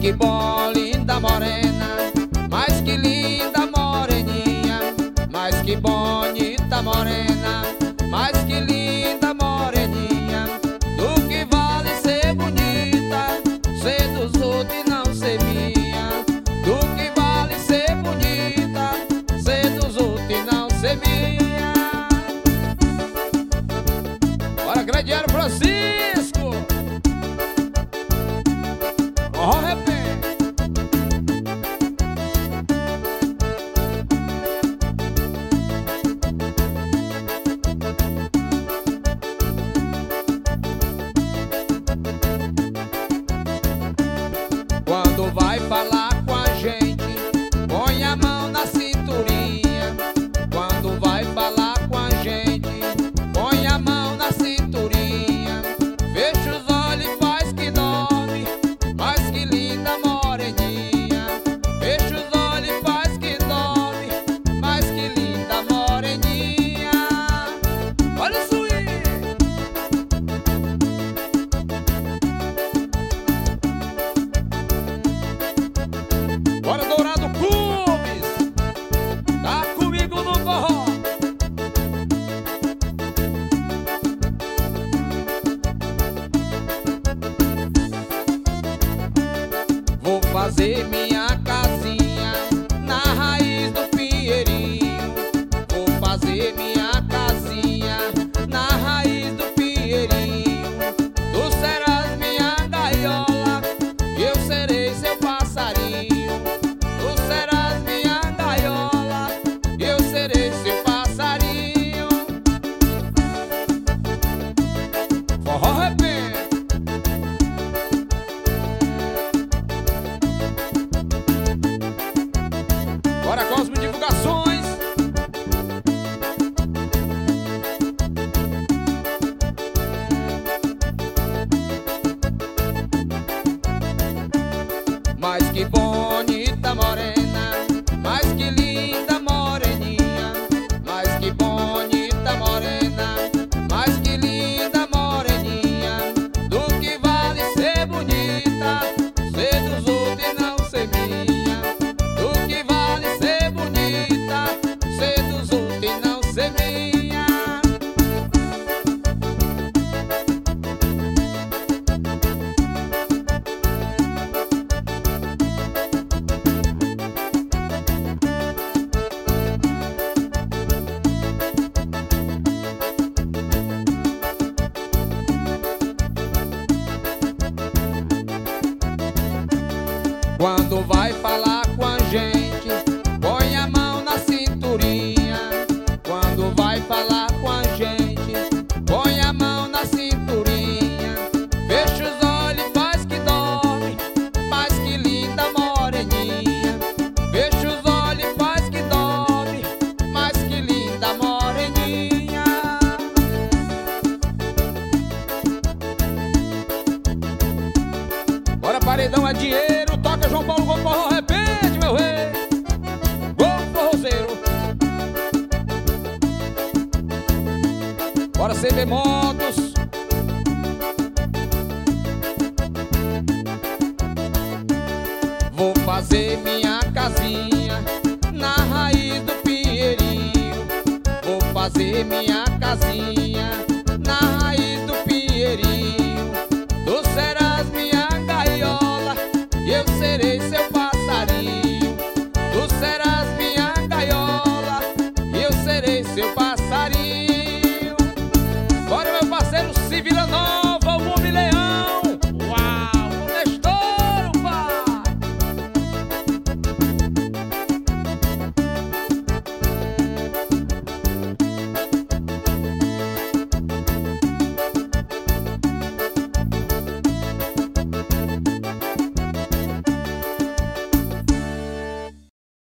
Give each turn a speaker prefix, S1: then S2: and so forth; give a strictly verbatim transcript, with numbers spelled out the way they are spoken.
S1: que bom, linda morena, mas que linda moreninha, mas que bonita morena, mas que linda moreninha. Do que vale ser bonita, ser dos outros e não ser minha. Do que vale ser bonita, ser dos outros e não ser minha. Bora, Gradiano Francisco. Oh, repente. Quando vai falar com a gente, põe a mão na cinturinha. Quando vai falar com a gente, põe a mão na cinturinha. Fecha os olhos e faz que dorme, mas que linda moreninha. Fecha os olhos e faz que dorme, mas que linda moreninha. Olha o swing. Bora, Dourado Clubes, tá comigo no forró. Vou fazer minha casinha na raiz do pinheirinho. Vou fazer minha casinha na raiz do pinheirinho. Tu serás minha gaiola, eu serei seu passarinho. Tu serás minha gaiola, eu serei seu passarinho. Forró repente. Bora, Cosmo Divulgações. Mas que bonita morena, mas que linda moreninha, mas que bonita morena, mas que linda moreninha. Do que vale ser bonita, ser dos outros e não ser minha. Do que vale ser bonita, ser dos outros e não ser minha. Quando vai falar com a gente, põe a mão na cinturinha. Quando vai falar com a gente, põe a mão na cinturinha. Fecha os olhos e faz que dorme, mas que linda moreninha. Fecha os olhos e faz que dorme, mas que linda moreninha. Bora, paredão é dinheiro. Toca João Paulo, gol forró, repente, meu rei. Gol forrozeiro. Bora, C B Motos. Vou fazer minha casinha na raiz do pinheirinho. Vou fazer minha